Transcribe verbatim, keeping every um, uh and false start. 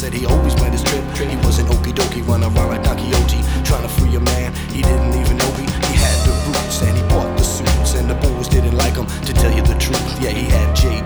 said he always planned his trip. He was an okie dokie, run around like Don Quixote, trying to free a man he didn't even know he, he had the roots. And he bought the suits, and the boys didn't like him, to tell you the truth. Yeah, he had J